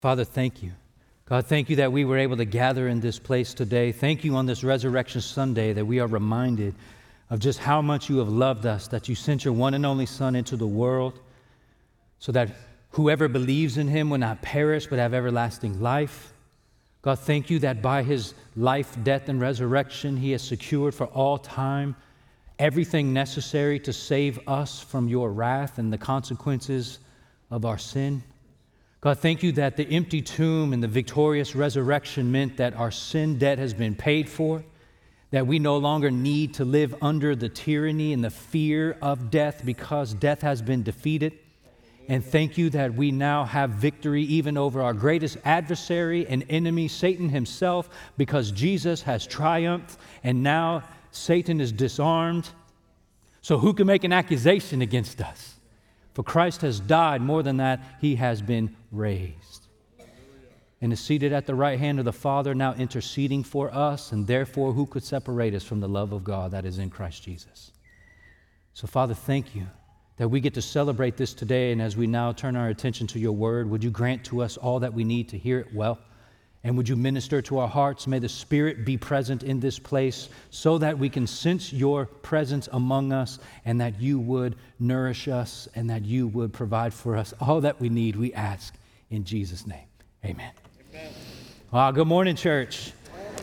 Father, thank you. God, thank you that we were able to gather in this place today. Thank you on this Resurrection Sunday that we are reminded of just how much you have loved us, that you sent your one and only Son into the world so that whoever believes in him will not perish but have everlasting life. God, thank you that by his life, death, and resurrection, he has secured for all time everything necessary to save us from your wrath and the consequences of our sin. God, thank you that the empty tomb and the victorious resurrection meant that our sin debt has been paid for, that we no longer need to live under the tyranny and the fear of death because death has been defeated. And thank you that we now have victory even over our greatest adversary and enemy, Satan himself, because Jesus has triumphed and now Satan is disarmed. So who can make an accusation against us? For Christ has died. More than that, he has been raised and is seated at the right hand of the Father, now interceding for us, and therefore who could separate us from the love of God that is in Christ Jesus? So Father, thank you that we get to celebrate this today, and as we now turn our attention to your word, would you grant to us all that we need to hear it well? And would you minister to our hearts? May the Spirit be present in this place so that we can sense your presence among us, and that you would nourish us and that you would provide for us all that we need, we ask in Jesus' name. Amen. Amen. Good morning, church.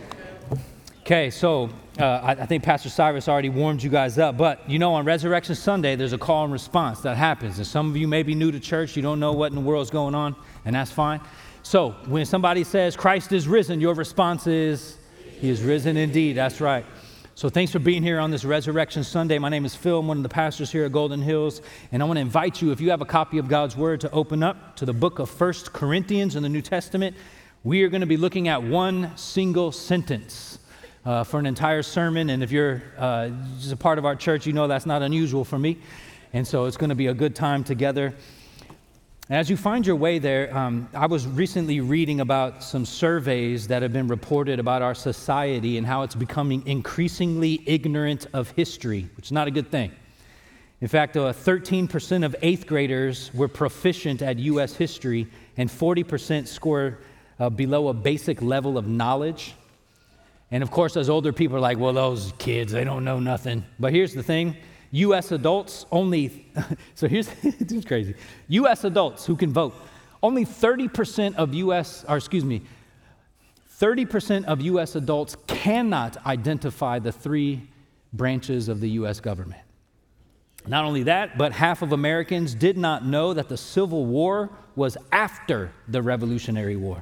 Okay, so I think Pastor Cyrus already warmed you guys up, but you know on Resurrection Sunday, there's a call and response that happens. And some of you may be new to church, you don't know what in the world's going on, and that's fine. So when somebody says, Christ is risen, your response is, he is risen indeed. That's right. So thanks for being here on this Resurrection Sunday. My name is Phil. I'm one of the pastors here at Golden Hills. And I want to invite you, if you have a copy of God's Word, to open up to the book of 1 Corinthians in the New Testament. We are going to be looking at one single sentence for an entire sermon. And if you're just a part of our church, you know that's not unusual for me. And so it's going to be a good time together. As you find your way there, I was recently reading about some surveys that have been reported about our society and how it's becoming increasingly ignorant of history, which is not a good thing. In fact, 13% of 8th graders were proficient at U.S. history, and 40% scored below a basic level of knowledge. And of course, as older people are like, well, those kids, they don't know nothing. But here's the thing. U.S. adults only, so here's, this is crazy. U.S. adults who can vote, only 30% of 30% of U.S. adults cannot identify the three branches of the U.S. government. Not only that, but half of Americans did not know that the Civil War was after the Revolutionary War.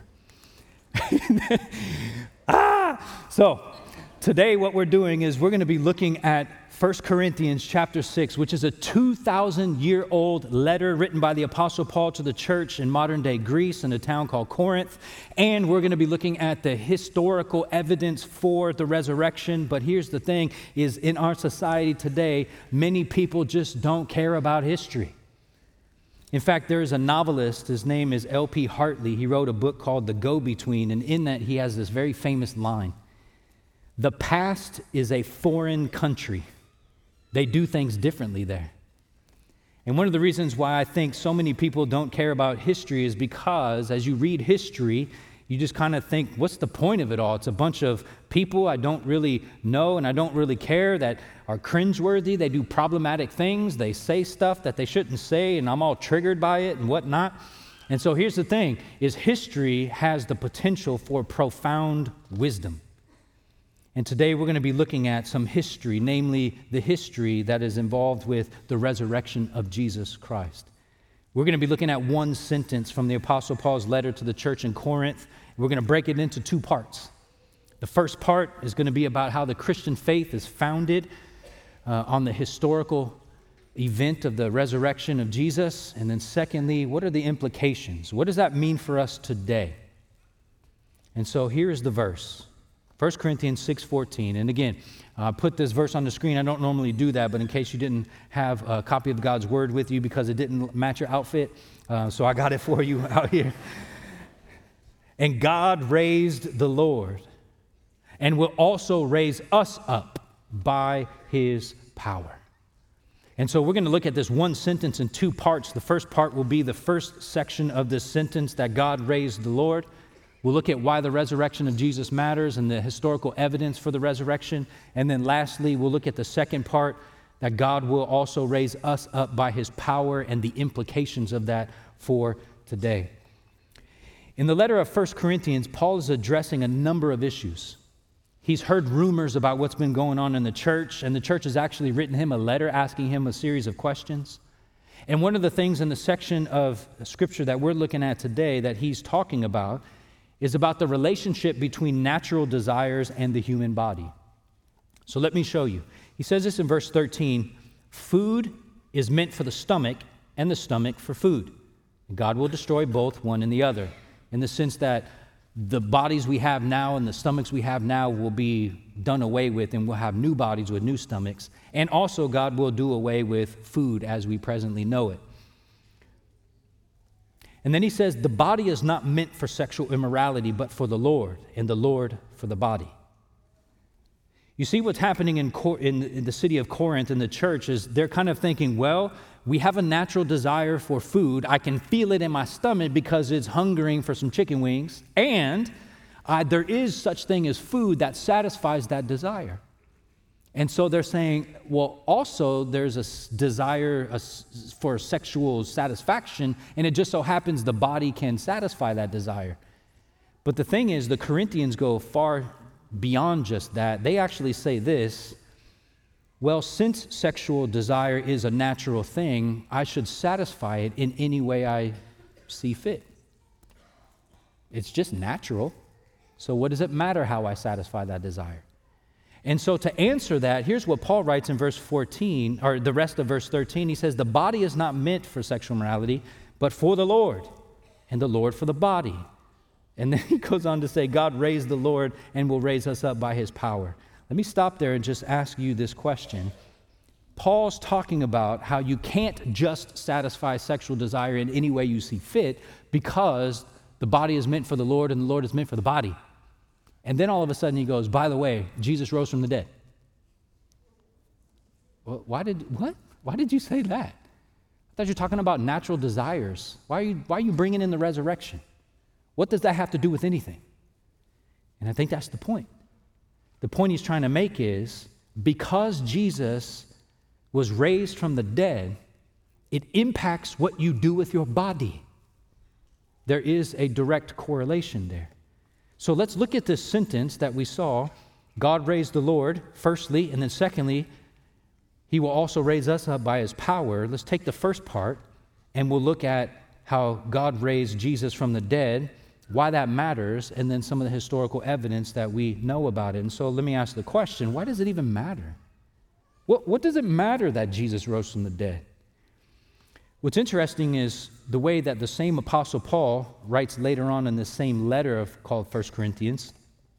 So today what we're doing is we're going to be looking at 1 Corinthians chapter 6, which is a 2,000-year-old letter written by the Apostle Paul to the church in modern-day Greece in a town called Corinth. And we're going to be looking at the historical evidence for the resurrection. But here's the thing, is in our society today, many people just don't care about history. In fact, there is a novelist, his name is L.P. Hartley. He wrote a book called The Go-Between, and in that he has this very famous line: "The past is a foreign country. They do things differently there." And one of the reasons why I think so many people don't care about history is because as you read history, you just kind of think, what's the point of it all? It's a bunch of people I don't really know and I don't really care that are cringeworthy. They do problematic things. They say stuff that they shouldn't say, and I'm all triggered by it and whatnot. And so here's the thing, is history has the potential for profound wisdom. And today we're going to be looking at some history, namely the history that is involved with the resurrection of Jesus Christ. We're going to be looking at one sentence from the Apostle Paul's letter to the church in Corinth. We're going to break it into two parts. The first part is going to be about how the Christian faith is founded on the historical event of the resurrection of Jesus. And then secondly, what are the implications? What does that mean for us today? And so here is the verse. 1 Corinthians 6:14. And again, put this verse on the screen. I don't normally do that, but in case you didn't have a copy of God's Word with you because it didn't match your outfit, so I got it for you out here. "And God raised the Lord and will also raise us up by his power." And so we're going to look at this one sentence in two parts. The first part will be the first section of this sentence, that God raised the Lord. We'll look at why the resurrection of Jesus matters and the historical evidence for the resurrection. And then lastly, we'll look at the second part, that God will also raise us up by his power and the implications of that for today. In the letter of 1 Corinthians, Paul is addressing a number of issues. He's heard rumors about what's been going on in the church, and the church has actually written him a letter asking him a series of questions. And one of the things in the section of Scripture that we're looking at today that he's talking about is about the relationship between natural desires and the human body. So let me show you. He says this in verse 13, food is meant for the stomach and the stomach for food. God will destroy both, one and the other, in the sense that the bodies we have now and the stomachs we have now will be done away with, and we'll have new bodies with new stomachs. And also God will do away with food as we presently know it. And then he says, the body is not meant for sexual immorality, but for the Lord, and the Lord for the body. You see what's happening in the city of Corinth in the church is they're kind of thinking, well, we have a natural desire for food. I can feel it in my stomach because it's hungering for some chicken wings. And there is such thing as food that satisfies that desire. And so they're saying, well, also there's a desire for sexual satisfaction, and it just so happens the body can satisfy that desire. But the thing is, the Corinthians go far beyond just that. They actually say this, well, since sexual desire is a natural thing, I should satisfy it in any way I see fit. It's just natural. So what does it matter how I satisfy that desire? And so to answer that, here's what Paul writes in verse 14, or the rest of verse 13. He says, the body is not meant for sexual morality, but for the Lord, and the Lord for the body. And then he goes on to say, God raised the Lord and will raise us up by his power. Let me stop there and just ask you this question. Paul's talking about how you can't just satisfy sexual desire in any way you see fit, because the body is meant for the Lord and the Lord is meant for the body. And then all of a sudden he goes, by the way, Jesus rose from the dead. Well, why did you say that? I thought you were talking about natural desires. Why are you bringing in the resurrection? What does that have to do with anything? And I think that's the point. The point he's trying to make is, because Jesus was raised from the dead, it impacts what you do with your body. There is a direct correlation there. So let's look at this sentence that we saw. God raised the Lord, firstly, and then secondly, he will also raise us up by his power. Let's take the first part, and we'll look at how God raised Jesus from the dead, why that matters, and then some of the historical evidence that we know about it. And so let me ask the question, why does it even matter? What does it matter that Jesus rose from the dead? What's interesting is the way that the same Apostle Paul writes later on in this same letter called 1 Corinthians.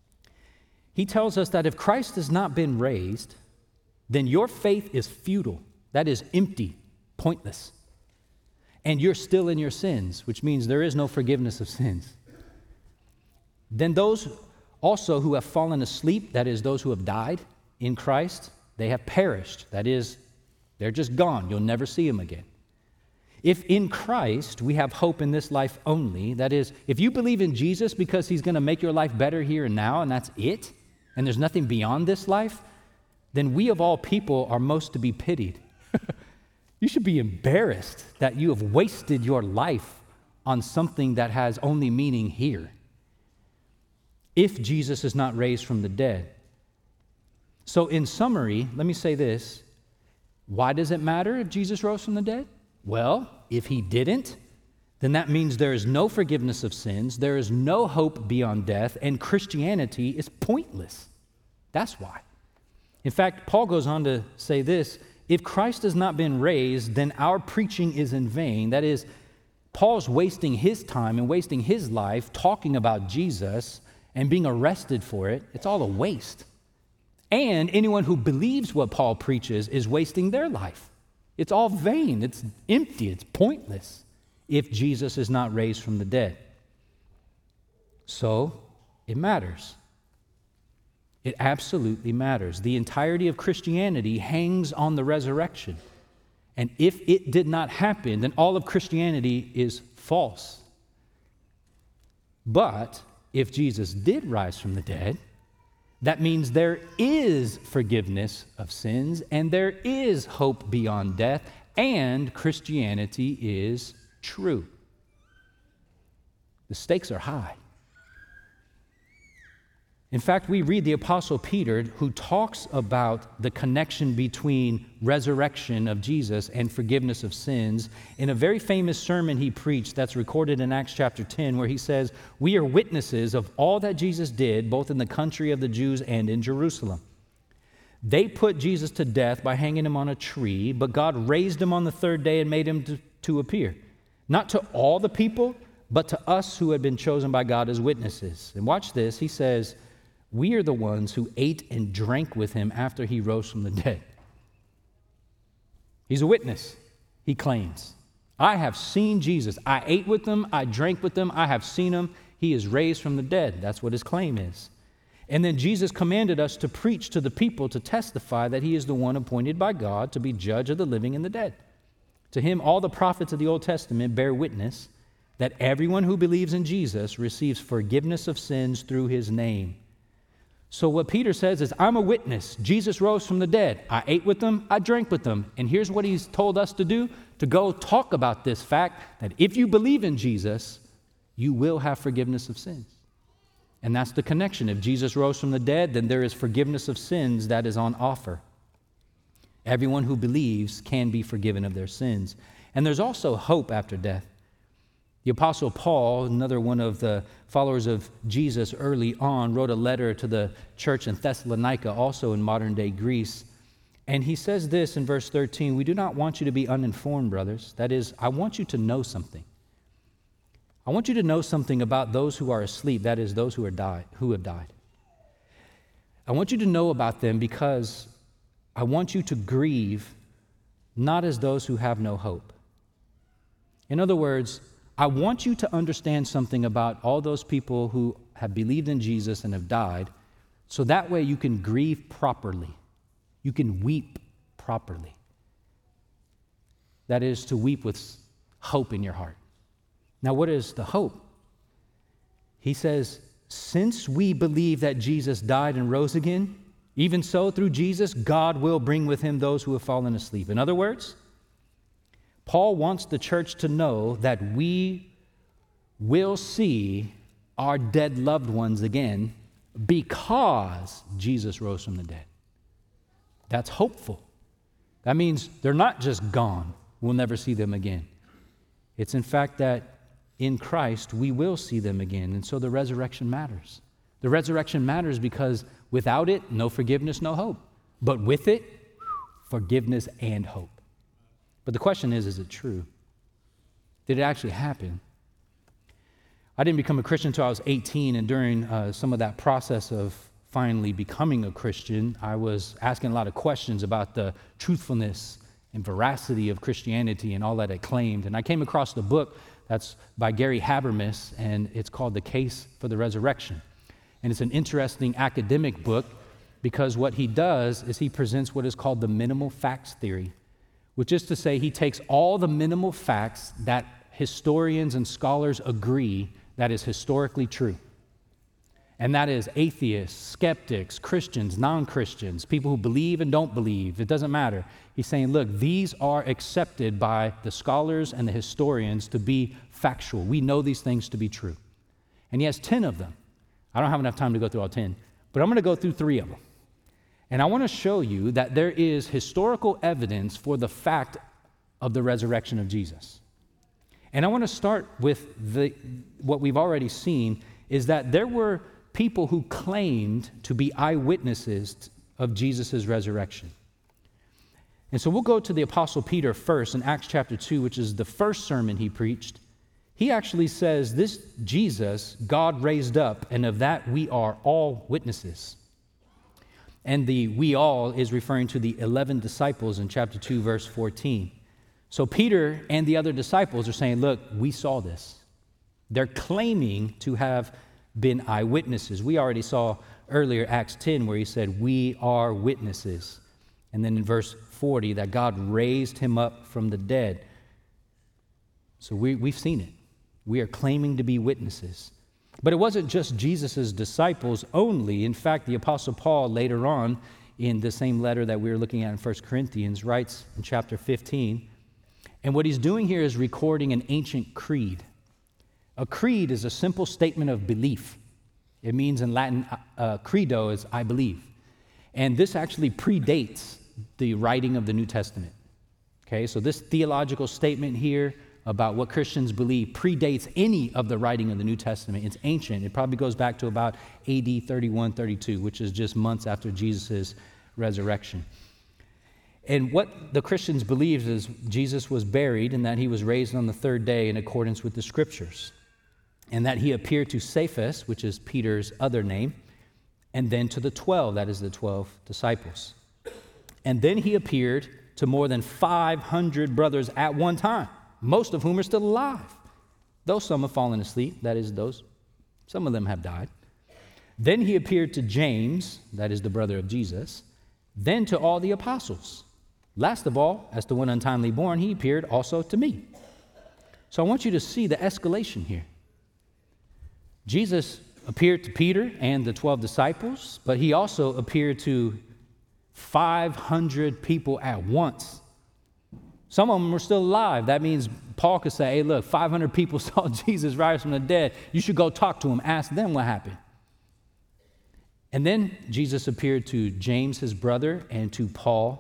He tells us that if Christ has not been raised, then your faith is futile. That is empty, pointless. And you're still in your sins, which means there is no forgiveness of sins. Then those also who have fallen asleep, that is, those who have died in Christ, they have perished. That is, they're just gone. You'll never see them again. If in Christ we have hope in this life only, that is, if you believe in Jesus because he's going to make your life better here and now, and that's it, and there's nothing beyond this life, then we of all people are most to be pitied. You should be embarrassed that you have wasted your life on something that has only meaning here, if Jesus is not raised from the dead. So in summary, let me say this. Why does it matter if Jesus rose from the dead? Well, if he didn't, then that means there is no forgiveness of sins, there is no hope beyond death, and Christianity is pointless. That's why. In fact, Paul goes on to say this, if Christ has not been raised, then our preaching is in vain. That is, Paul's wasting his time and wasting his life talking about Jesus and being arrested for it. It's all a waste. And anyone who believes what Paul preaches is wasting their life. It's all vain. It's empty. It's pointless if Jesus is not raised from the dead. So it matters. It absolutely matters. The entirety of Christianity hangs on the resurrection. And if it did not happen, then all of Christianity is false. But if Jesus did rise from the dead, that means there is forgiveness of sins and there is hope beyond death, and Christianity is true. The stakes are high. In fact, we read the Apostle Peter, who talks about the connection between resurrection of Jesus and forgiveness of sins in a very famous sermon he preached that's recorded in Acts chapter 10, where he says, "We are witnesses of all that Jesus did, both in the country of the Jews and in Jerusalem. They put Jesus to death by hanging him on a tree, but God raised him on the third day and made him to appear, not to all the people, but to us who had been chosen by God as witnesses." And watch this, he says, "We are the ones who ate and drank with him after he rose from the dead." He's a witness, he claims. I have seen Jesus. I ate with him. I drank with him. I have seen him. He is raised from the dead. That's what his claim is. And then Jesus commanded us to preach to the people, to testify that he is the one appointed by God to be judge of the living and the dead. To him, all the prophets of the Old Testament bear witness that everyone who believes in Jesus receives forgiveness of sins through his name. So what Peter says is, I'm a witness. Jesus rose from the dead. I ate with them. I drank with them. And here's what he's told us to do, to go talk about this fact that if you believe in Jesus, you will have forgiveness of sins. And that's the connection. If Jesus rose from the dead, then there is forgiveness of sins that is on offer. Everyone who believes can be forgiven of their sins. And there's also hope after death. The Apostle Paul, another one of the followers of Jesus early on, wrote a letter to the church in Thessalonica, also in modern-day Greece. And he says this in verse 13, "We do not want you to be uninformed, brothers. That is, I want you to know something. I want you to know something about those who are asleep, that is, those who have died. I want you to know about them because I want you to grieve not as those who have no hope." In other words, I want you to understand something about all those people who have believed in Jesus and have died, so that way you can grieve properly. You can weep properly. That is, to weep with hope in your heart. Now, what is the hope? He says, since we believe that Jesus died and rose again, even so, through Jesus, God will bring with him those who have fallen asleep. In other words, Paul wants the church to know that we will see our dead loved ones again because Jesus rose from the dead. That's hopeful. That means they're not just gone. We'll never see them again. It's in fact that in Christ we will see them again. And so the resurrection matters. The resurrection matters because without it, no forgiveness, no hope. But with it, forgiveness and hope. But the question is it true? Did it actually happen? I didn't become a Christian until I was 18, and during some of that process of finally becoming a Christian, I was asking a lot of questions about the truthfulness and veracity of Christianity and all that it claimed. And I came across the book that's by Gary Habermas, and it's called The Case for the Resurrection. And it's an interesting academic book because what he does is he presents what is called the minimal facts theory, which is to say he takes all the minimal facts that historians and scholars agree that is historically true. And that is atheists, skeptics, Christians, non-Christians, people who believe and don't believe. It doesn't matter. He's saying, look, these are accepted by the scholars and the historians to be factual. We know these things to be true. And he has 10 of them. I don't have enough time to go through all 10, but I'm going to go through 3 of them. And I want to show you that there is historical evidence for the fact of the resurrection of Jesus. And I want to start with what we've already seen is that there were people who claimed to be eyewitnesses of Jesus' resurrection. And so we'll go to the Apostle Peter first in Acts chapter 2, which is the first sermon he preached. He actually says, this Jesus God raised up, and of that we are all witnesses. And the we all is referring to the 11 disciples in chapter 2, verse 14. So Peter and the other disciples are saying, look, we saw this. They're claiming to have been eyewitnesses. We already saw earlier Acts 10 where he said, we are witnesses. And then in verse 40, that God raised him up from the dead. So we've seen it. We are claiming to be witnesses. But it wasn't just Jesus' disciples only. In fact, the Apostle Paul later on in the same letter that we were looking at in 1 Corinthians writes in chapter 15, and what he's doing here is recording an ancient creed. A creed is a simple statement of belief. It means in Latin, credo is I believe. And this actually predates the writing of the New Testament. Okay, so this theological statement here about what Christians believe predates any of the writing of the New Testament. It's ancient. It probably goes back to about AD 31, 32, which is just months after Jesus' resurrection. And what the Christians believe is Jesus was buried and that he was raised on the third day in accordance with the Scriptures, and that he appeared to Cephas, which is Peter's other name, and then to the 12, that is the 12 disciples. And then he appeared to more than 500 brothers at one time, most of whom are still alive, though some have fallen asleep, that is, some of them have died. Then he appeared to James, that is the brother of Jesus, then to all the apostles. Last of all, as the one untimely born, he appeared also to me. So I want you to see the escalation here. Jesus appeared to Peter and the 12 disciples, but he also appeared to 500 people at once. Some of them were still alive. That means Paul could say, hey, look, 500 people saw Jesus rise from the dead. You should go talk to them. Ask them what happened. And then Jesus appeared to James, his brother, and to Paul.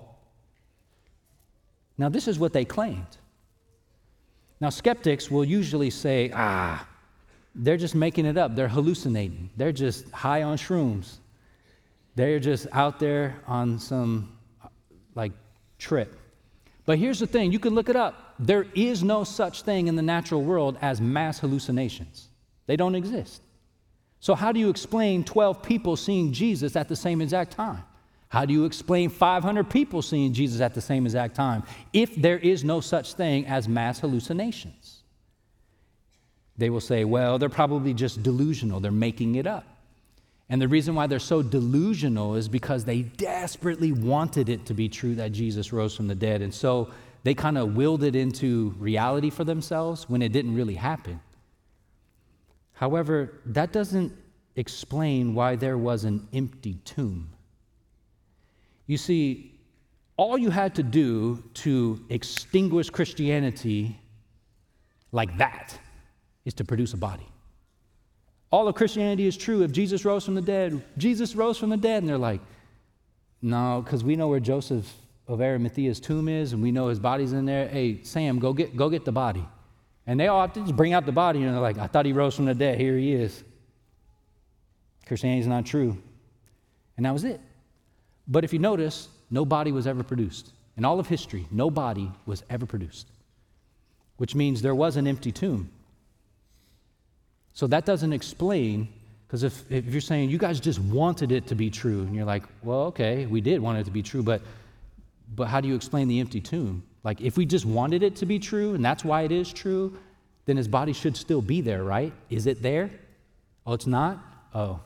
Now, this is what they claimed. Now, skeptics will usually say, they're just making it up. They're hallucinating. They're just high on shrooms. They're just out there on some, trip. But here's the thing. You can look it up. There is no such thing in the natural world as mass hallucinations. They don't exist. So how do you explain 12 people seeing Jesus at the same exact time? How do you explain 500 people seeing Jesus at the same exact time if there is no such thing as mass hallucinations? They will say, well, they're probably just delusional. They're making it up. And the reason why they're so delusional is because they desperately wanted it to be true that Jesus rose from the dead. And so they kind of willed it into reality for themselves when it didn't really happen. However, that doesn't explain why there was an empty tomb. You see, all you had to do to extinguish Christianity like that is to produce a body. All of Christianity is true. If Jesus rose from the dead, Jesus rose from the dead. And they're like, no, because we know where Joseph of Arimathea's tomb is, and we know his body's in there. Hey, Sam, go get the body. And they all have to just bring out the body, and they're like, I thought he rose from the dead. Here he is. Christianity's not true. And that was it. But if you notice, no body was ever produced. In all of history, no body was ever produced, which means there was an empty tomb. So that doesn't explain, because if you're saying you guys just wanted it to be true, and you're like, well, okay, we did want it to be true, but how do you explain the empty tomb? Like, if we just wanted it to be true, and that's why it is true, then his body should still be there, right? Is it there? Oh, it's not? Oh.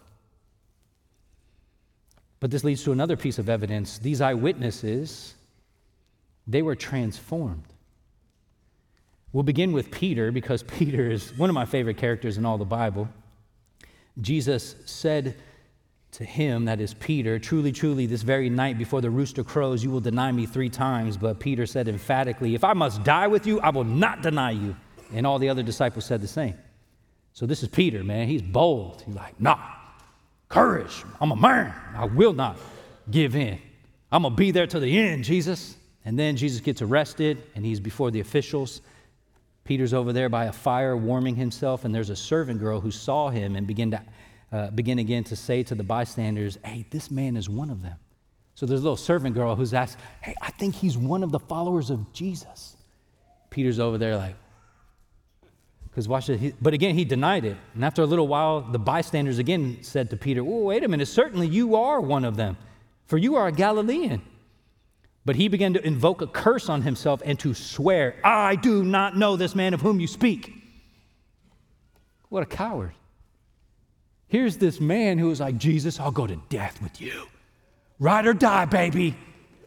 But this leads to another piece of evidence. These eyewitnesses, they were transformed. We'll begin with Peter, because Peter is one of my favorite characters in all the Bible. Jesus said to him, that is Peter, truly, truly, this very night before the rooster crows, you will deny me 3 times. But Peter said emphatically, if I must die with you, I will not deny you. And all the other disciples said the same. So this is Peter, man. He's bold. He's like, nah, courage. I'm a man. I will not give in. I'm going to be there to the end, Jesus. And then Jesus gets arrested, and he's before the officials. Peter's over there by a fire warming himself, and there's a servant girl who saw him and begin again to say to the bystanders, hey, this man is one of them. So there's a little servant girl who's asked, hey, I think he's one of the followers of Jesus. Peter's over there like, because watch it. But again, he denied it. And after a little while, the bystanders again said to Peter, oh, wait a minute, certainly you are one of them, for you are a Galilean. But he began to invoke a curse on himself and to swear, I do not know this man of whom you speak. What a coward. Here's this man who was like, Jesus, I'll go to death with you. Ride or die, baby.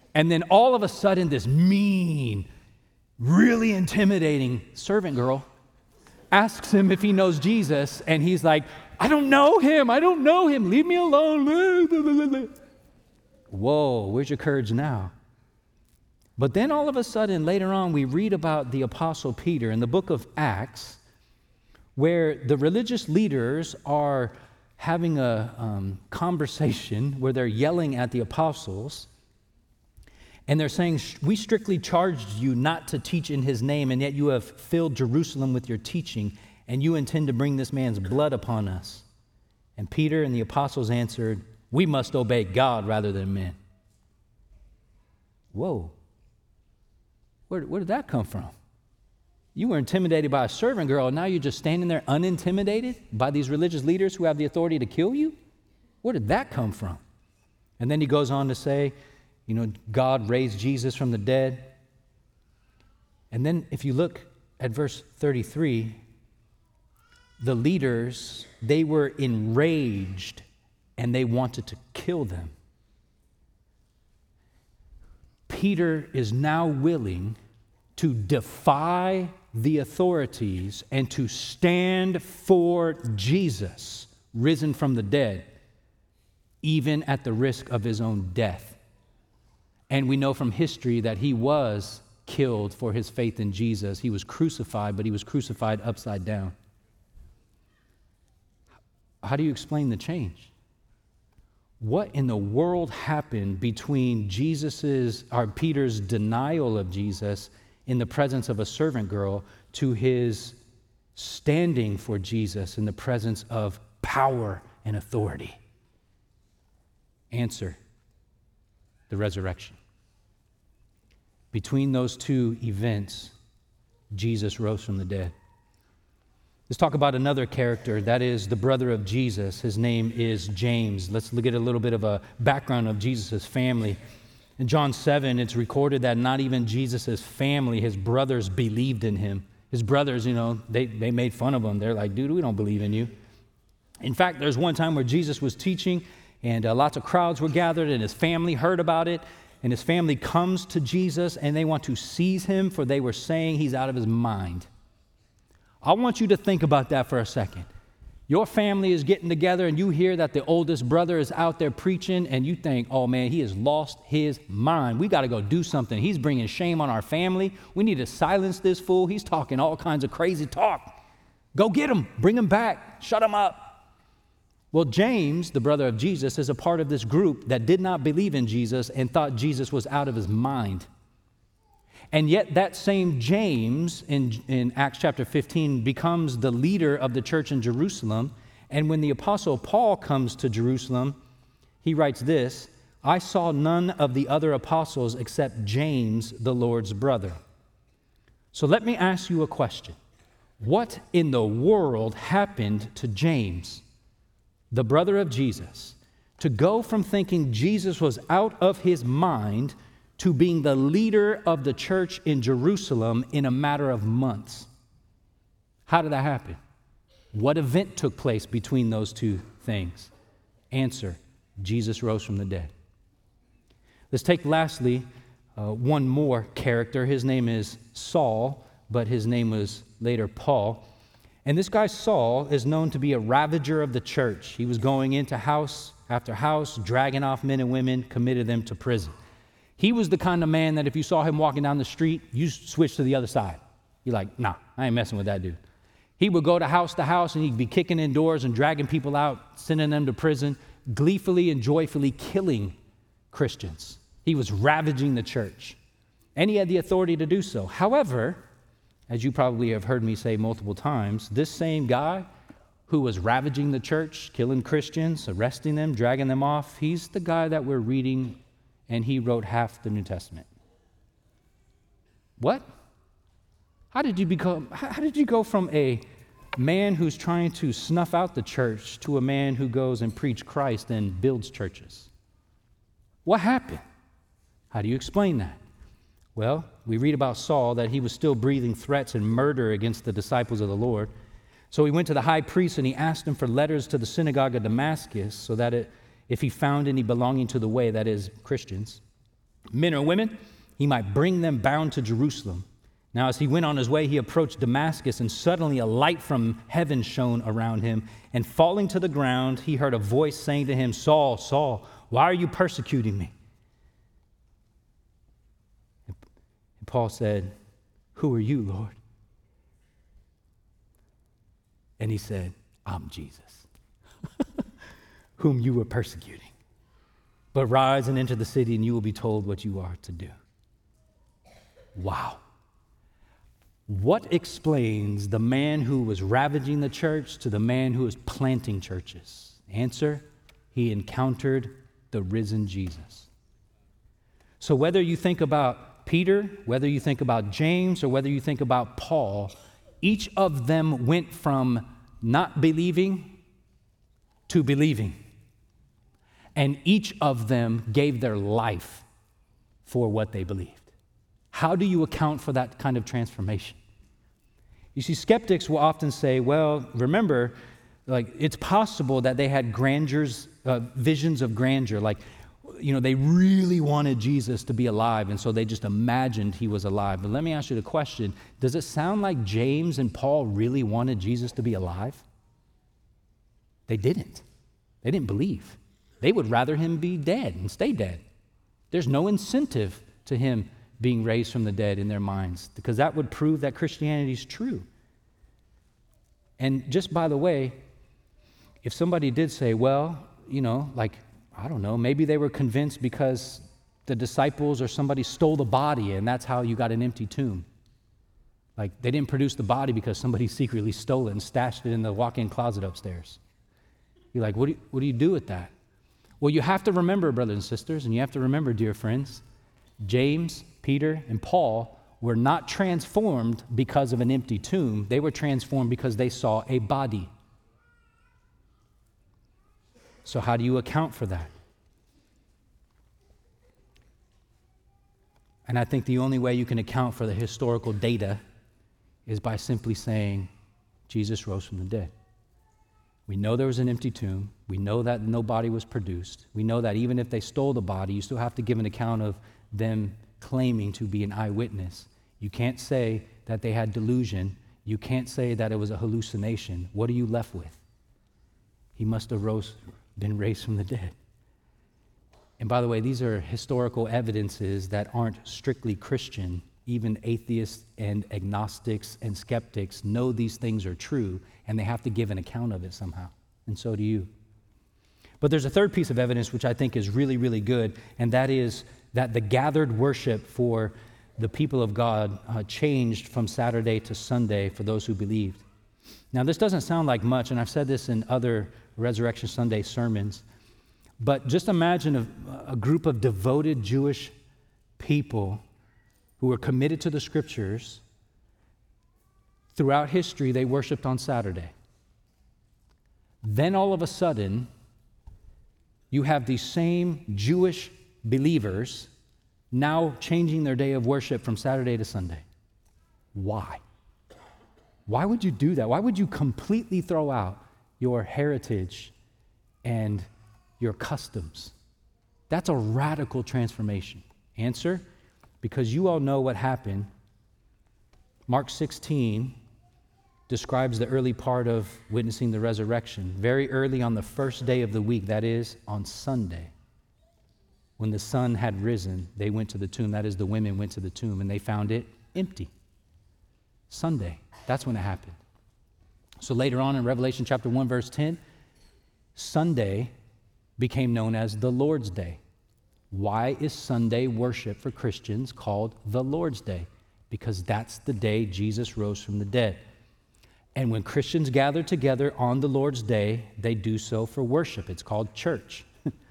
And then all of a sudden, this mean, really intimidating servant girl asks him if he knows Jesus, and he's like, I don't know him, leave me alone. Whoa, where's your courage now? But then all of a sudden, later on, we read about the Apostle Peter in the book of Acts, where the religious leaders are having a conversation where they're yelling at the apostles, and they're saying, we strictly charged you not to teach in his name, and yet you have filled Jerusalem with your teaching, and you intend to bring this man's blood upon us. And Peter and the apostles answered, we must obey God rather than men. Whoa. Where did that come from? You were intimidated by a servant girl, and now you're just standing there unintimidated by these religious leaders who have the authority to kill you? Where did that come from? And then he goes on to say, God raised Jesus from the dead. And then if you look at verse 33, the leaders, they were enraged and they wanted to kill them. Peter is now willing to defy the authorities and to stand for Jesus, risen from the dead, even at the risk of his own death. And we know from history that he was killed for his faith in Jesus. He was crucified, but he was crucified upside down. How do you explain the change? What in the world happened between Peter's denial of Jesus in the presence of a servant girl to his standing for Jesus in the presence of power and authority? Answer: the resurrection. Between those two events, Jesus rose from the dead. Let's talk about another character, that is the brother of Jesus. His name is James. Let's look at a little bit of a background of Jesus' family. In John 7, it's recorded that not even Jesus' family, his brothers, believed in him. His brothers, they made fun of him. They're like, dude, we don't believe in you. In fact, there's one time where Jesus was teaching, and lots of crowds were gathered, and his family heard about it, and his family comes to Jesus, and they want to seize him, for they were saying he's out of his mind. I want you to think about that for a second. Your family is getting together and you hear that the oldest brother is out there preaching and you think, oh man, he has lost his mind. We got to go do something. He's bringing shame on our family. We need to silence this fool. He's talking all kinds of crazy talk. Go get him. Bring him back. Shut him up. Well, James, the brother of Jesus, is a part of this group that did not believe in Jesus and thought Jesus was out of his mind. And yet that same James in Acts chapter 15 becomes the leader of the church in Jerusalem. And when the apostle Paul comes to Jerusalem, he writes this: I saw none of the other apostles except James, the Lord's brother. So let me ask you a question. What in the world happened to James, the brother of Jesus, to go from thinking Jesus was out of his mind to being the leader of the church in Jerusalem in a matter of months? How did that happen? What event took place between those two things? Answer: Jesus rose from the dead. Let's take lastly one more character. His name is Saul, but his name was later Paul. And this guy Saul is known to be a ravager of the church. He was going into house after house, dragging off men and women, committed them to prison. He was the kind of man that if you saw him walking down the street, you switch to the other side. You're like, nah, I ain't messing with that dude. He would go to house and he'd be kicking in doors and dragging people out, sending them to prison, gleefully and joyfully killing Christians. He was ravaging the church, and he had the authority to do so. However, as you probably have heard me say multiple times, this same guy who was ravaging the church, killing Christians, arresting them, dragging them off, he's the guy that we're reading, and he wrote half the New Testament. What? How did you go from a man who's trying to snuff out the church to a man who goes and preaches Christ and builds churches? What happened? How do you explain that? Well, we read about Saul that he was still breathing threats and murder against the disciples of the Lord. So he went to the high priest and he asked him for letters to the synagogue of Damascus so that if he found any belonging to the way, that is, Christians, men or women, he might bring them bound to Jerusalem. Now, as he went on his way, he approached Damascus, and suddenly a light from heaven shone around him. And falling to the ground, he heard a voice saying to him, Saul, Saul, why are you persecuting me? And Paul said, who are you, Lord? And he said, I'm Jesus, whom you were persecuting. But rise and enter the city, and you will be told what you are to do. Wow. What explains the man who was ravaging the church to the man who was planting churches? Answer, he encountered the risen Jesus. So whether you think about Peter, whether you think about James, or whether you think about Paul, each of them went from not believing to believing. And each of them gave their life for what they believed. How do you account for that kind of transformation? You see, skeptics will often say, well, remember, like it's possible that they had visions of grandeur, like, they really wanted Jesus to be alive, and so they just imagined he was alive. But let me ask you the question, does it sound like James and Paul really wanted Jesus to be alive? They didn't. They didn't believe. They would rather him be dead and stay dead. There's no incentive to him being raised from the dead in their minds, because that would prove that Christianity is true. And just by the way, if somebody did say, well, I don't know, maybe they were convinced because the disciples or somebody stole the body and that's how you got an empty tomb. Like they didn't produce the body because somebody secretly stole it and stashed it in the walk-in closet upstairs. You're like, what do you do with that? Well, you have to remember, brothers and sisters, and you have to remember, dear friends, James, Peter, and Paul were not transformed because of an empty tomb. They were transformed because they saw a body. So how do you account for that? And I think the only way you can account for the historical data is by simply saying, Jesus rose from the dead. We know there was an empty tomb. We know that no body was produced. We know that even if they stole the body, you still have to give an account of them claiming to be an eyewitness. You can't say that they had delusion. You can't say that it was a hallucination. What are you left with? He must have been raised from the dead. And by the way, these are historical evidences that aren't strictly Christian. Even atheists and agnostics and skeptics know these things are true, and they have to give an account of it somehow. And so do you. But there's a third piece of evidence which I think is really, really good, and that is that the gathered worship for the people of God changed from Saturday to Sunday for those who believed. Now, this doesn't sound like much, and I've said this in other Resurrection Sunday sermons, but just imagine a group of devoted Jewish people who were committed to the Scriptures. Throughout history, they worshiped on Saturday. Then all of a sudden, you have these same Jewish believers now changing their day of worship from Saturday to Sunday. Why? Why would you do that? Why would you completely throw out your heritage and your customs? That's a radical transformation. Answer, because you all know what happened. Mark 16 describes the early part of witnessing the resurrection. Very early on the first day of the week, that is, on Sunday, when the sun had risen, they went to the tomb. That is, the women went to the tomb, and they found it empty. Sunday, that's when it happened. So later on in Revelation chapter 1, verse 10, Sunday became known as the Lord's Day. Why is Sunday worship for Christians called the Lord's Day? Because that's the day Jesus rose from the dead. And when Christians gather together on the Lord's Day, they do so for worship. It's called church.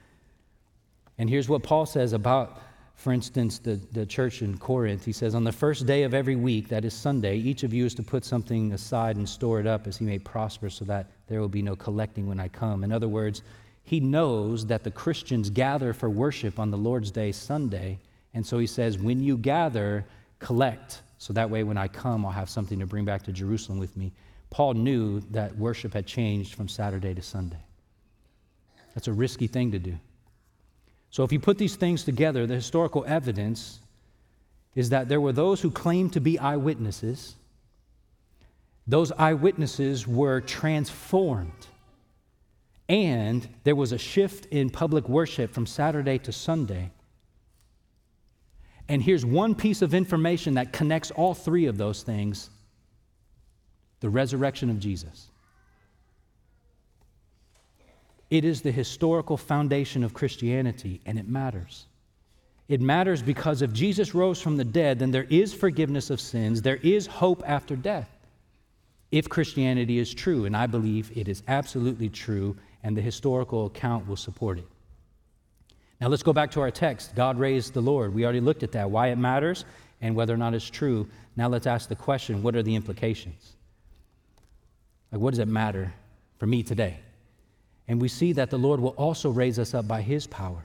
And here's what Paul says about, for instance, the church in Corinth. He says, on the first day of every week, that is Sunday, each of you is to put something aside and store it up as he may prosper, so that there will be no collecting when I come. In other words, he knows that the Christians gather for worship on the Lord's Day, Sunday, and so he says, when you gather, collect, so that way when I come, I'll have something to bring back to Jerusalem with me. Paul knew that worship had changed from Saturday to Sunday. That's a risky thing to do. So if you put these things together, the historical evidence is that there were those who claimed to be eyewitnesses. Those eyewitnesses were transformed. And there was a shift in public worship from Saturday to Sunday. And here's one piece of information that connects all three of those things: the resurrection of Jesus. It is the historical foundation of Christianity, and it matters. It matters because if Jesus rose from the dead, then there is forgiveness of sins, there is hope after death, if Christianity is true, and I believe it is absolutely true, and the historical account will support it. Now let's go back to our text. God raised the Lord. We already looked at that, why it matters and whether or not it's true. Now let's ask the question, what are the implications? Like, what does it matter for me today? And we see that the Lord will also raise us up by his power.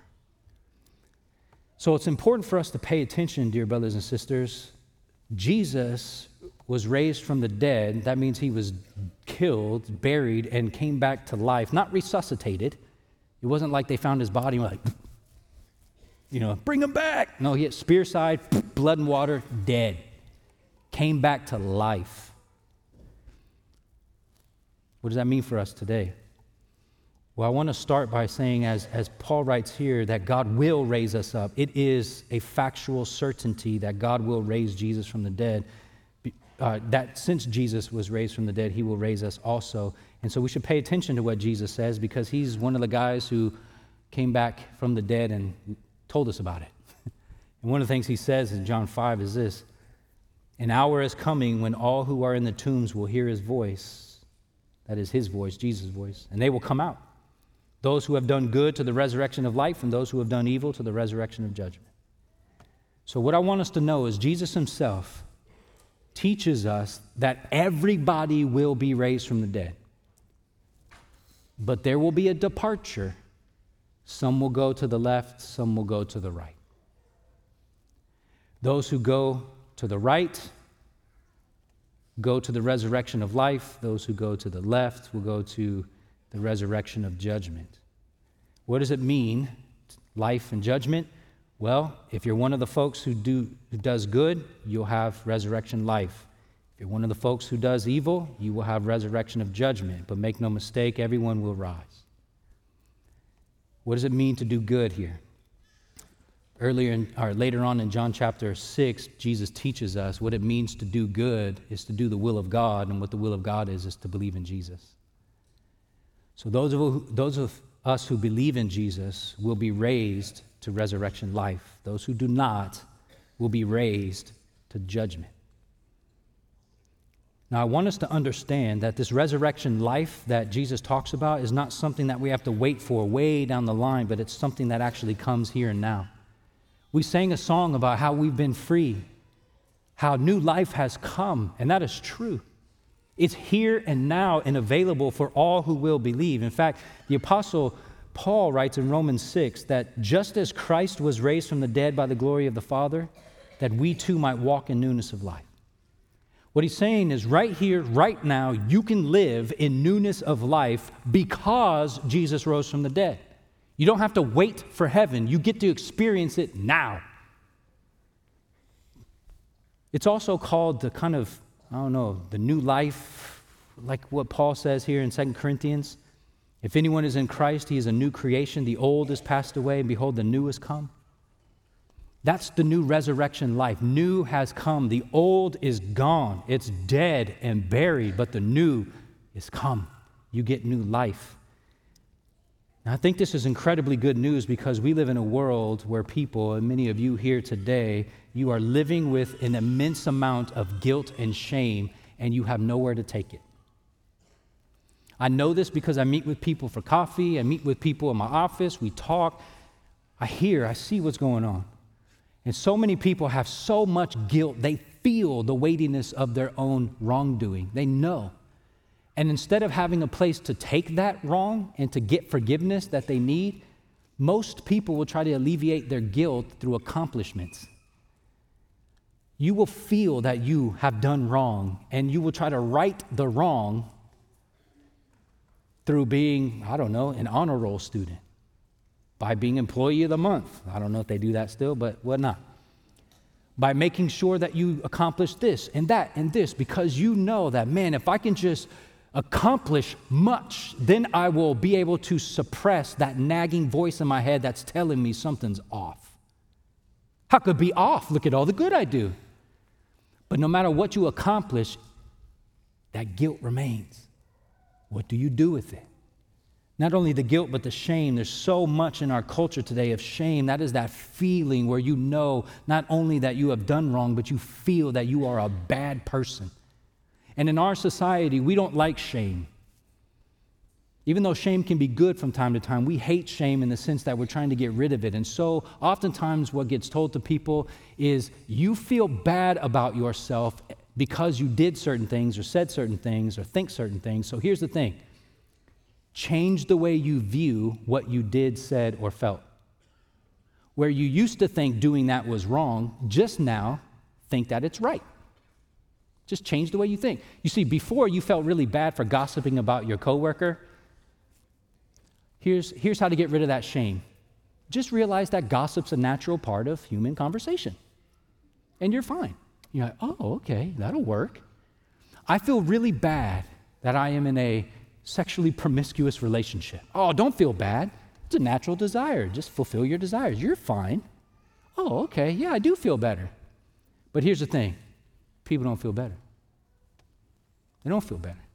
So it's important for us to pay attention, dear brothers and sisters. Jesus was raised from the dead. That means he was killed, buried, and came back to life, not resuscitated. It wasn't like they found his body and were like, bring him back. No, he had spear side, blood and water, dead. Came back to life. What does that mean for us today? Well, I want to start by saying, as Paul writes here, that God will raise us up. It is a factual certainty that God will raise Jesus from the dead. That since Jesus was raised from the dead, he will raise us also. And so we should pay attention to what Jesus says, because he's one of the guys who came back from the dead and told us about it. And one of the things he says in John 5 is this: an hour is coming when all who are in the tombs will hear his voice. That is his voice, Jesus' voice. And they will come out. Those who have done good to the resurrection of life, and those who have done evil to the resurrection of judgment. So what I want us to know is Jesus himself teaches us that everybody will be raised from the dead. But there will be a departure. Some will go to the left, some will go to the right. Those who go to the right go to the resurrection of life. Those who go to the left will go to the resurrection of judgment. What does it mean, life and judgment? Well, if you're one of the folks who does good, you'll have resurrection life. If you're one of the folks who does evil, you will have resurrection of judgment. But make no mistake, everyone will rise. What does it mean to do good here? Later on in John chapter 6, Jesus teaches us what it means to do good is to do the will of God, and what the will of God is to believe in Jesus. So those of us who believe in Jesus will be raised to resurrection life. Those who do not will be raised to judgment. Now, I want us to understand that this resurrection life that Jesus talks about is not something that we have to wait for way down the line, but it's something that actually comes here and now. We sang a song about how we've been free, how new life has come, and that is true. It's here and now and available for all who will believe. In fact, the Apostle Paul writes in Romans 6 that just as Christ was raised from the dead by the glory of the Father, that we too might walk in newness of life. What he's saying is right here, right now, you can live in newness of life because Jesus rose from the dead. You don't have to wait for heaven. You get to experience it now. It's also called the kind of, the new life, like what Paul says here in 2 Corinthians. If anyone is in Christ, he is a new creation. The old is passed away, and behold, the new has come. That's the new resurrection life. New has come. The old is gone. It's dead and buried, but the new is come. You get new life. Now, I think this is incredibly good news because we live in a world where people, and many of you here today, you are living with an immense amount of guilt and shame, and you have nowhere to take it. I know this because I meet with people for coffee. I meet with people in my office. We talk. I see what's going on. And so many people have so much guilt. They feel the weightiness of their own wrongdoing. They know. And instead of having a place to take that wrong and to get forgiveness that they need, most people will try to alleviate their guilt through accomplishments. You will feel that you have done wrong, and you will try to right the wrong through being, an honor roll student, By being employee of the month. I don't know if they do that still, but whatnot. By making sure that you accomplish this and that and this, because you know that, man, if I can just accomplish much, then I will be able to suppress that nagging voice in my head that's telling me something's off. How could it be off? Look at all the good I do. But no matter what you accomplish, that guilt remains. What do you do with it? Not only the guilt, but the shame. There's so much in our culture today of shame. That is that feeling where you know not only that you have done wrong, but you feel that you are a bad person. And in our society, we don't like shame. Even though shame can be good from time to time, we hate shame in the sense that we're trying to get rid of it. And so oftentimes what gets told to people is you feel bad about yourself because you did certain things or said certain things or think certain things. So here's the thing. Change the way you view what you did, said, or felt. Where you used to think doing that was wrong, just now think that it's right. Just change the way you think. You see, before you felt really bad for gossiping about your coworker. Here's how to get rid of that shame. Just realize that gossip's a natural part of human conversation. And you're fine. You're like, oh, okay, that'll work. I feel really bad that I am in a sexually promiscuous relationship. Oh, don't feel bad. It's a natural desire. Just fulfill your desires. You're fine. Oh, okay, yeah, I do feel better. But here's the thing. People don't feel better. They don't feel better.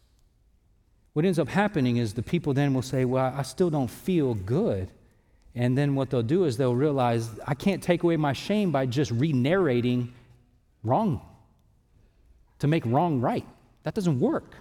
What ends up happening is the people then will say, well, I still don't feel good. And then what they'll do is they'll realize, I can't take away my shame by just re-narrating wrong, to make wrong right. That doesn't work.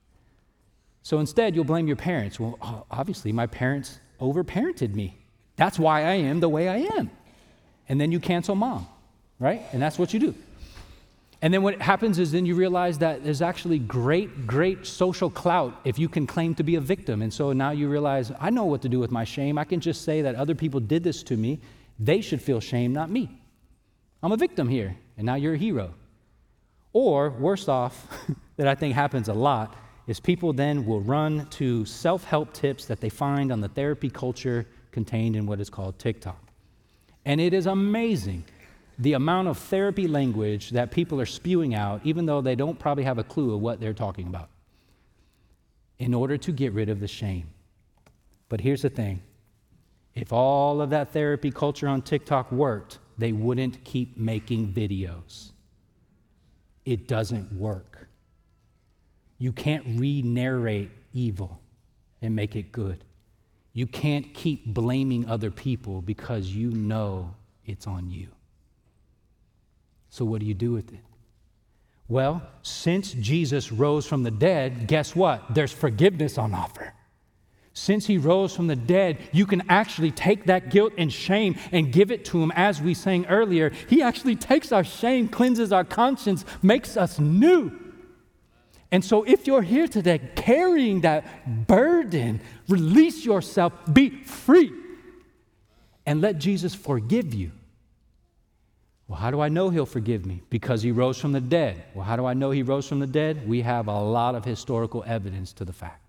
So instead, you'll blame your parents. Well, obviously, my parents overparented me. That's why I am the way I am. And then you cancel mom, right? And that's what you do. And then what happens is then you realize that there's actually great social clout if you can claim to be a victim. And so now you realize, I know what to do with my shame. I can just say that other people did this to me. They should feel shame, not me. I'm a victim here, and now you're a hero. Or, worse off, that I think happens a lot, is people then will run to self-help tips that they find on the therapy culture contained in what is called TikTok. And it is amazing the amount of therapy language that people are spewing out, even though they don't probably have a clue of what they're talking about, in order to get rid of the shame. But here's the thing. If all of that therapy culture on TikTok worked, they wouldn't keep making videos. It doesn't work. You can't re-narrate evil and make it good. You can't keep blaming other people because you know it's on you. So what do you do with it? Well, since Jesus rose from the dead, guess what? There's forgiveness on offer. Since he rose from the dead, you can actually take that guilt and shame and give it to him. As we sang earlier, he actually takes our shame, cleanses our conscience, makes us new. And so if you're here today carrying that burden, release yourself, be free, and let Jesus forgive you. Well, how do I know he'll forgive me? Because he rose from the dead. Well, how do I know he rose from the dead? We have a lot of historical evidence to the fact.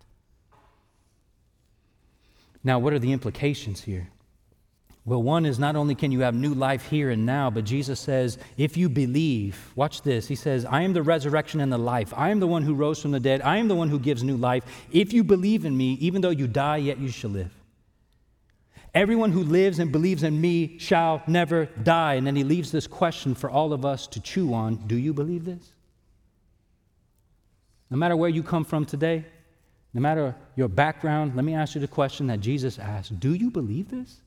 Now, what are the implications here? Well, one is not only can you have new life here and now, but Jesus says, if you believe, watch this, he says, I am the resurrection and the life. I am the one who rose from the dead. I am the one who gives new life. If you believe in me, even though you die, yet you shall live. Everyone who lives and believes in me shall never die. And then he leaves this question for all of us to chew on. Do you believe this? No matter where you come from today, no matter your background, let me ask you the question that Jesus asked. Do you believe this?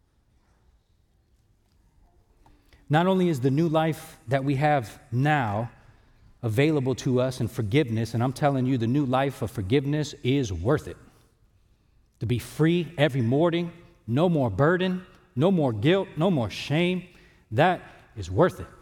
Not only is the new life that we have now available to us in forgiveness, and I'm telling you the new life of forgiveness is worth it. To be free every morning, no more burden, no more guilt, no more shame, that is worth it.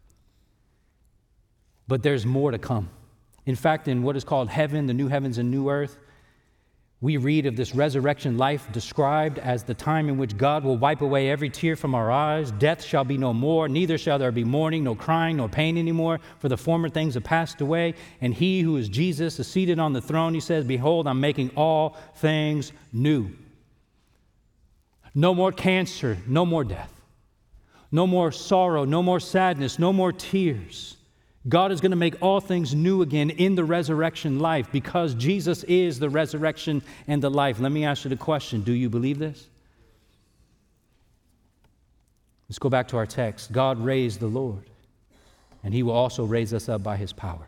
But there's more to come. In fact, in what is called heaven, the new heavens and new earth, we read of this resurrection life described as the time in which God will wipe away every tear from our eyes. Death shall be no more, neither shall there be mourning, no crying, nor pain anymore, for the former things have passed away. And he who is Jesus is seated on the throne. He says, behold, I'm making all things new. No more cancer, no more death. No more sorrow, no more sadness, no more tears. God is going to make all things new again in the resurrection life because Jesus is the resurrection and the life. Let me ask you the question, do you believe this? Let's go back to our text. God raised the Lord, and he will also raise us up by his power.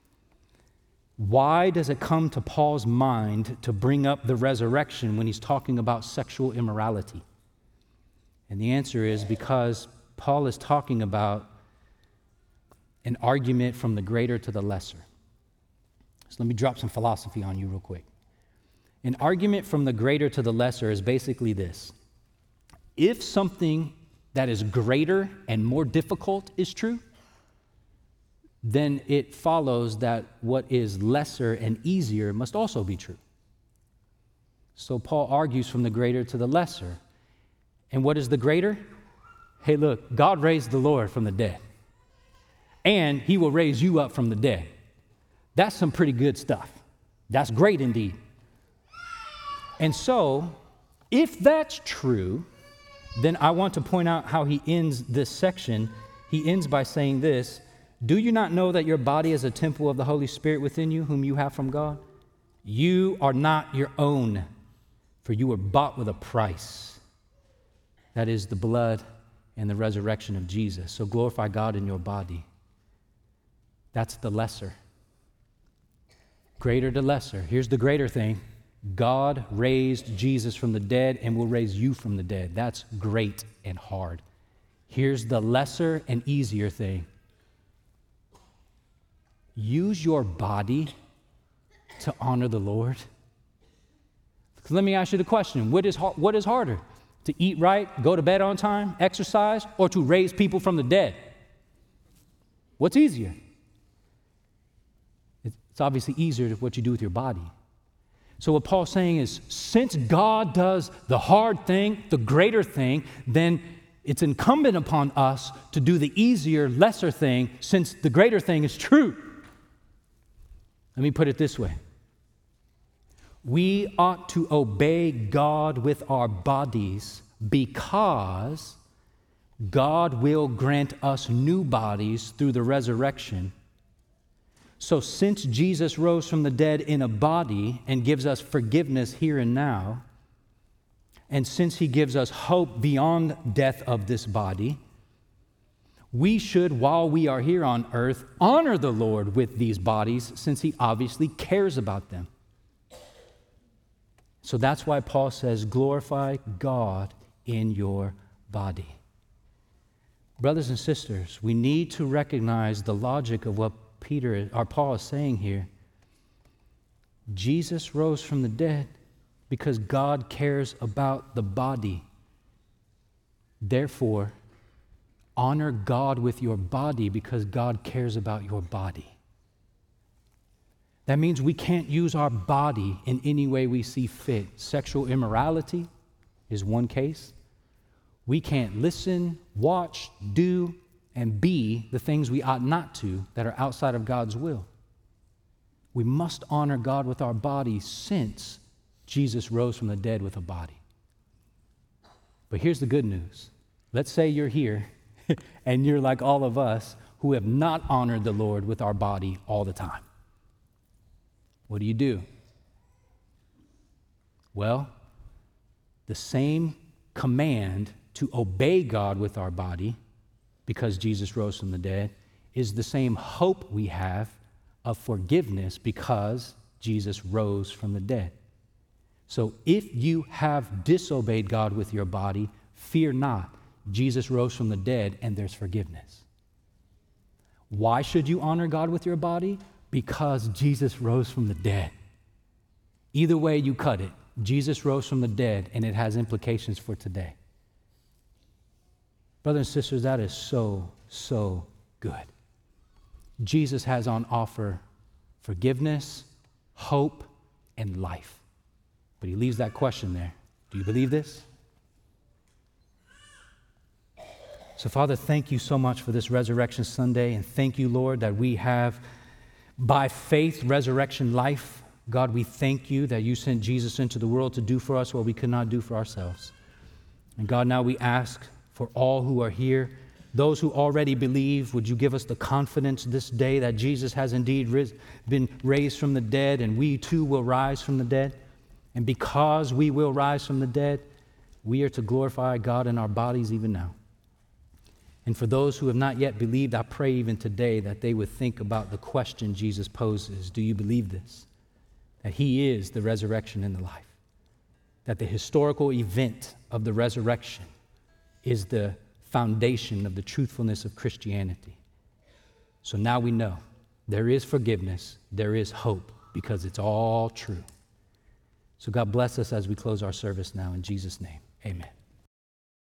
Why does it come to Paul's mind to bring up the resurrection when he's talking about sexual immorality? And the answer is because Paul is talking about an argument from the greater to the lesser. So let me drop some philosophy on you real quick. An argument from the greater to the lesser is basically this. If something that is greater and more difficult is true, then it follows that what is lesser and easier must also be true. So Paul argues from the greater to the lesser. And what is the greater? Hey, look, God raised the Lord from the dead. And he will raise you up from the dead. That's some pretty good stuff. That's great indeed. And so, if that's true, then I want to point out how he ends this section. He ends by saying this, do you not know that your body is a temple of the Holy Spirit within you, whom you have from God? You are not your own, for you were bought with a price. That is the blood and the resurrection of Jesus. So glorify God in your body. That's the lesser. Greater to lesser. Here's the greater thing. God raised Jesus from the dead and will raise you from the dead. That's great and hard. Here's the lesser and easier thing. Use your body to honor the Lord. Let me ask you the question. What is harder? To eat right, go to bed on time, exercise, or to raise people from the dead? What's easier? It's obviously easier to what you do with your body. So what Paul's saying is, since God does the hard thing, the greater thing, then it's incumbent upon us to do the easier, lesser thing, since the greater thing is true. Let me put it this way. We ought to obey God with our bodies because God will grant us new bodies through the resurrection. So since Jesus rose from the dead in a body and gives us forgiveness here and now, and since he gives us hope beyond death of this body, we should, while we are here on earth, honor the Lord with these bodies since he obviously cares about them. So that's why Paul says, glorify God in your body. Brothers and sisters, we need to recognize the logic of what Paul is saying here. Jesus rose from the dead because God cares about the body. Therefore, honor God with your body because God cares about your body. That means we can't use our body in any way we see fit. Sexual immorality is one case. We can't listen, watch, do, and be the things we ought not to that are outside of God's will. We must honor God with our body since Jesus rose from the dead with a body. But here's the good news. Let's say you're here and you're like all of us who have not honored the Lord with our body all the time. What do? Well, the same command to obey God with our body, because Jesus rose from the dead, is the same hope we have of forgiveness because Jesus rose from the dead. So if you have disobeyed God with your body, fear not. Jesus rose from the dead and there's forgiveness. Why should you honor God with your body? Because Jesus rose from the dead. Either way you cut it, Jesus rose from the dead, and it has implications for today. Brothers and sisters, that is so, so good. Jesus has on offer forgiveness, hope, and life. But he leaves that question there. Do you believe this? So, Father, thank you so much for this Resurrection Sunday, and thank you, Lord, that we have by faith, resurrection life. God, we thank you that you sent Jesus into the world to do for us what we could not do for ourselves. And God, now we ask for all who are here, those who already believe, would you give us the confidence this day that Jesus has indeed been raised from the dead, and we too will rise from the dead? And because we will rise from the dead, we are to glorify God in our bodies even now. And for those who have not yet believed, I pray even today that they would think about the question Jesus poses. Do you believe this? That he is the resurrection and the life. That the historical event of the resurrection is the foundation of the truthfulness of Christianity. So now we know there is forgiveness, there is hope, because it's all true. So God bless us as we close our service now. In Jesus' name, amen.